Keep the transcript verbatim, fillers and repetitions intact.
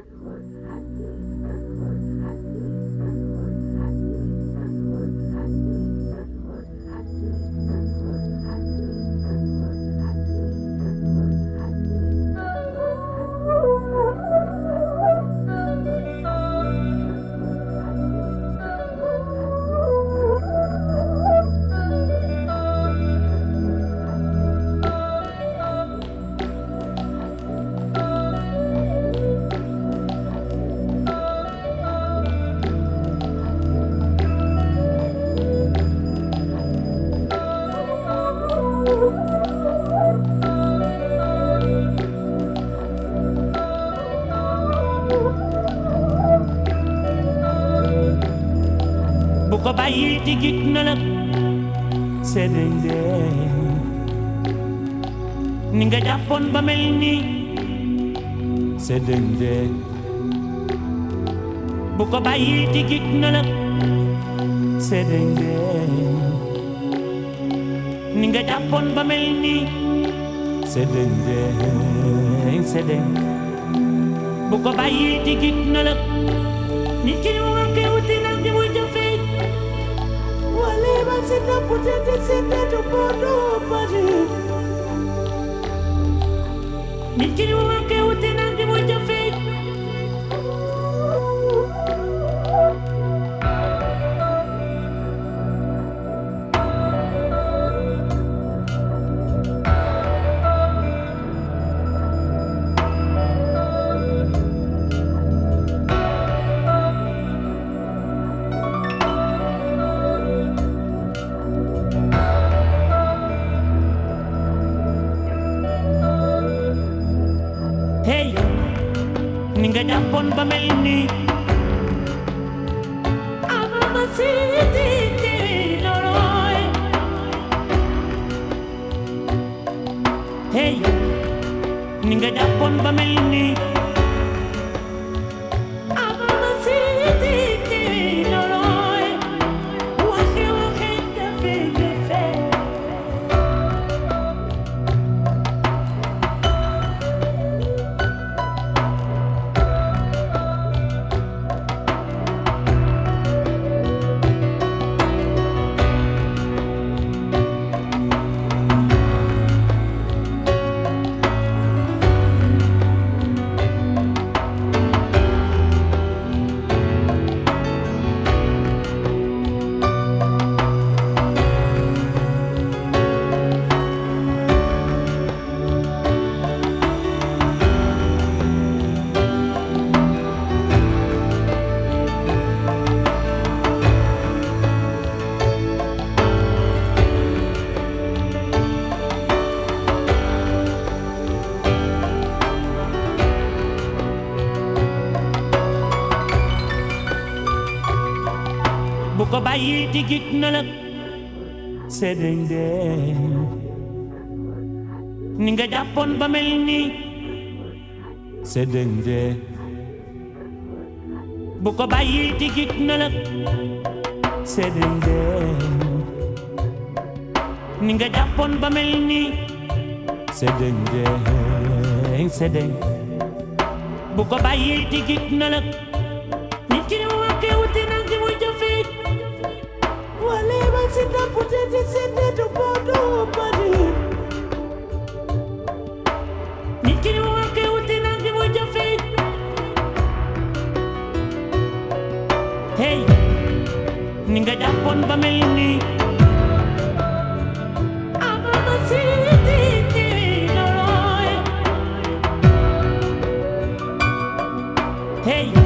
bu ko bàyyi digit na la sedende ni nga jàppoon ba mel ni sedende bu ko bàyyi digit na la sedende ni nga jàppoon ba mel ni sedende sedende bu ko bàyyi digit na la nit ki war koy wuti nag di muy jëfee wale ba sita putete sita du bodo bari nit ki war koy wuti nag di muy jëfee hey ni nga jàppoon ba mel ni amama siti ti loroy hey ni nga jàppoon ba mel ni amama siti ti loroy waxe waxe defe defe bu ko bàyyi digit na la sedende ni nga jàppoon ba mel ni sedende bu ko bàyyi digit na la sedende ni nga jàppoon ba mel ni sedende sedende bu ko bàyyi digit na la nit ki war koy wuti nag di muy jëfee wale ba sita putete sita du bodo bari nit ki war koy wuti nag di muy jëfee hey ni nga jàppoon ba mel ni amama siti ti loroy hey